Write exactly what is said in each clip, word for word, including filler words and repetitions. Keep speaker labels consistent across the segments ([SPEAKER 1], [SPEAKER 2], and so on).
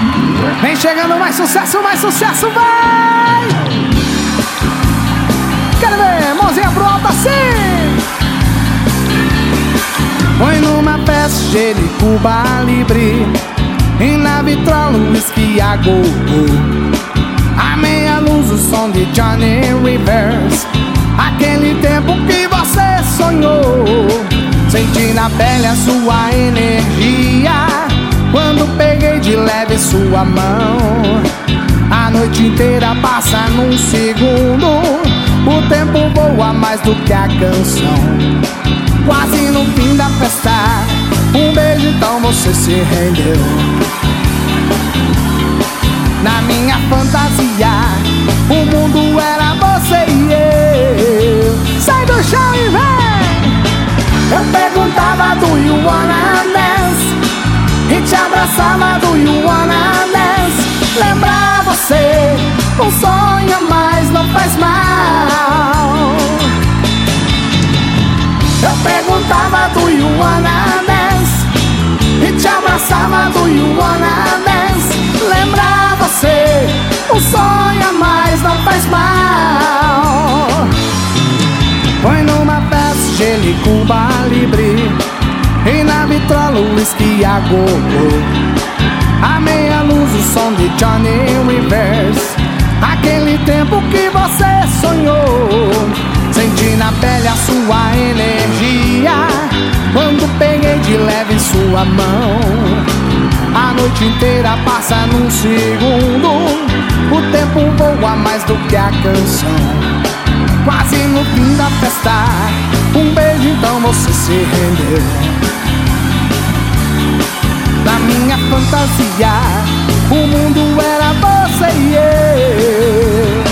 [SPEAKER 1] Vem chegando mais sucesso, mais sucesso, vai! Quero ver, mãozinha pro alto assim! Foi numa festa, gelo e Cuba Libre, e na vitrola o whisky a gogo. A meia luz, o som de Johnny Rivers, aquele tempo que você sonhou. Senti na pele a sua energia quando peguei de leve sua mão. A noite inteira passa num segundo, o tempo voa mais do que a canção. Quase no fim da festa, um beijo então você se rendeu. Na minha fantasia, o mundo era você e eu. Sai do chão e vem! Eu perguntava do you wanna dance, e te abraçava do you wanna dance. Lembrar você, um sonho a mais não faz mal. Eu perguntava do you wanna dance, e te abraçava do you wanna dance. Lembrar você, um sonho a mais não faz mal. Foi numa festa, gelo e Cuba Libre, e na vitrola o whisky a gogo. A meia luz, o som de Johnny Rivers, aquele tempo que você sonhou. Senti na pele a sua energia quando peguei de leve sua mão. A noite inteira passa num segundo, o tempo voa mais do que a canção. Quase no fim da festa, um beijo então você se rendeu. Na minha fantasia, o mundo era você e eu.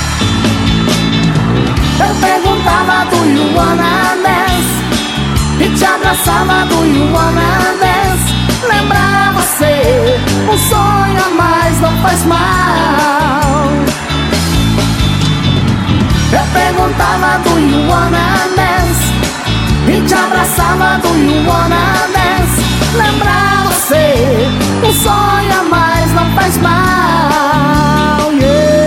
[SPEAKER 1] Eu perguntava do you wanna dance, e te abraçava do you wanna dance. Lembrar você, um sonho a mais não faz mal. Eu perguntava do you wanna dance, e te abraçava do you wanna dance. Lembrar você, um sonho a mais não faz mal, yeah.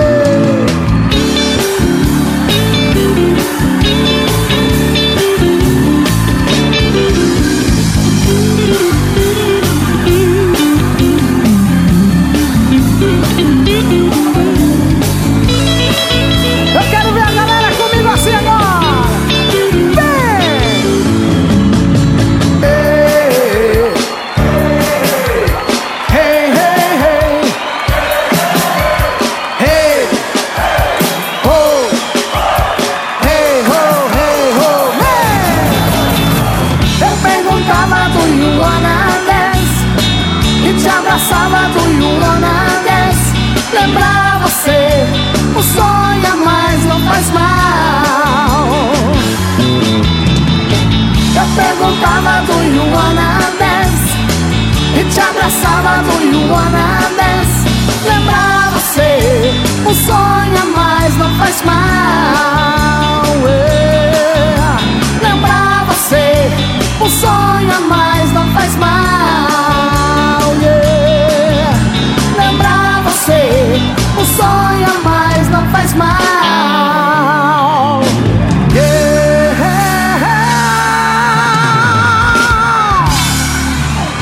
[SPEAKER 1] Eu quero ver a galera comigo assim agora. Vem! Hey, hey, hey, hey, hey, oh, hey, ho, hey, ho, hey. Eu perguntava do you wanna dance, e te abraçava do you wanna dance. Lembrar você, um sonho a mais não faz mal. Eu perguntava do you wanna dance, e te abraçava do you wanna dance. Lembrar você, um sonho a mais não faz mal, yeah. Lembrar você, um sonho a mais não faz mal.